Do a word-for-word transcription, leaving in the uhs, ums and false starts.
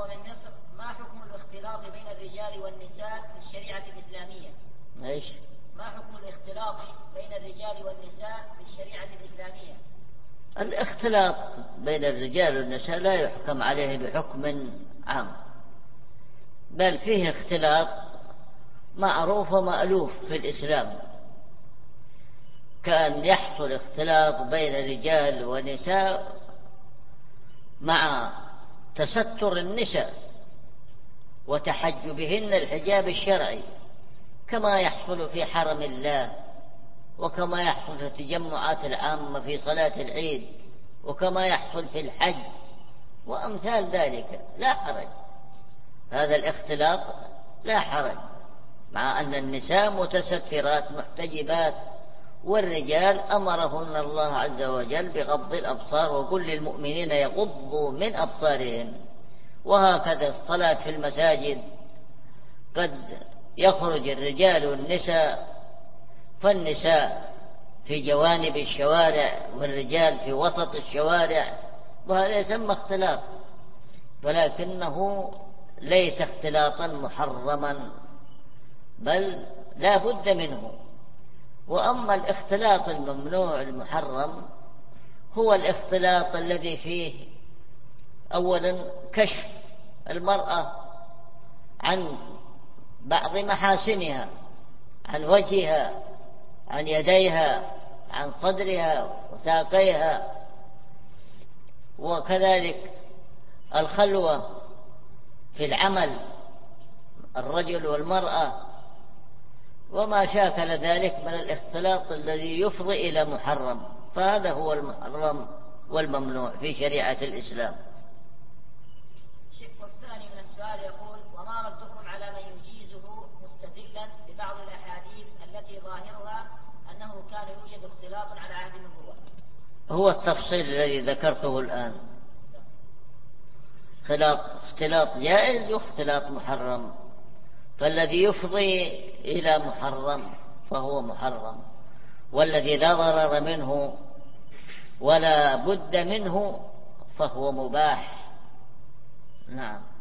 وهو من مصر: ما حكم الاختلاط بين الرجال والنساء في الشريعة الإسلامية؟ ايش؟ ما حكم الاختلاط بين الرجال والنساء في الشريعة الإسلامية؟ الاختلاط بين الرجال والنساء لا يحكم عليه بحكم عام، بل فيه اختلاط معروف ومألوف في الإسلام، كأن يحصل اختلاط بين الرجال والنساء مع تستر النساء وتحجبهن الحجاب الشرعي، كما يحصل في حرم الله، وكما يحصل في التجمعات العامة في صلاة العيد، وكما يحصل في الحج وأمثال ذلك. لا حرج، هذا الاختلاط لا حرج، مع أن النساء متسترات محتجبات، والرجال أمرهن الله عز وجل بغض الأبصار، وكل المؤمنين يغضوا من أبصارهم. وهكذا الصلاة في المساجد، قد يخرج الرجال والنساء، فالنساء في جوانب الشوارع والرجال في وسط الشوارع، وهذا يسمى اختلاط، ولكنه ليس اختلاطا محرما، بل لا بد منه. وأما الاختلاط الممنوع المحرم هو الاختلاط الذي فيه أولا كشف المرأة عن بعض محاسنها، عن وجهها، عن يديها، عن صدرها وساقيها، وكذلك الخلوة في العمل الرجل والمرأة، وما شاكل ذلك من الاختلاط الذي يفضي إلى محرم، فهذا هو المحرم والممنوع في شريعة الإسلام. الشق الثاني من السؤال يقول: وما ردكم على من يجيزه مستدلا ببعض الأحاديث التي ظاهرها أنه كان يوجد اختلاط على عهد النبوة؟ هو التفصيل الذي ذكرته الآن، اختلاط اختلاط جائز واختلاط محرم، فالذي يفضي إلى محرم فهو محرم، والذي لا ضرر منه ولا بد منه فهو مباح. نعم.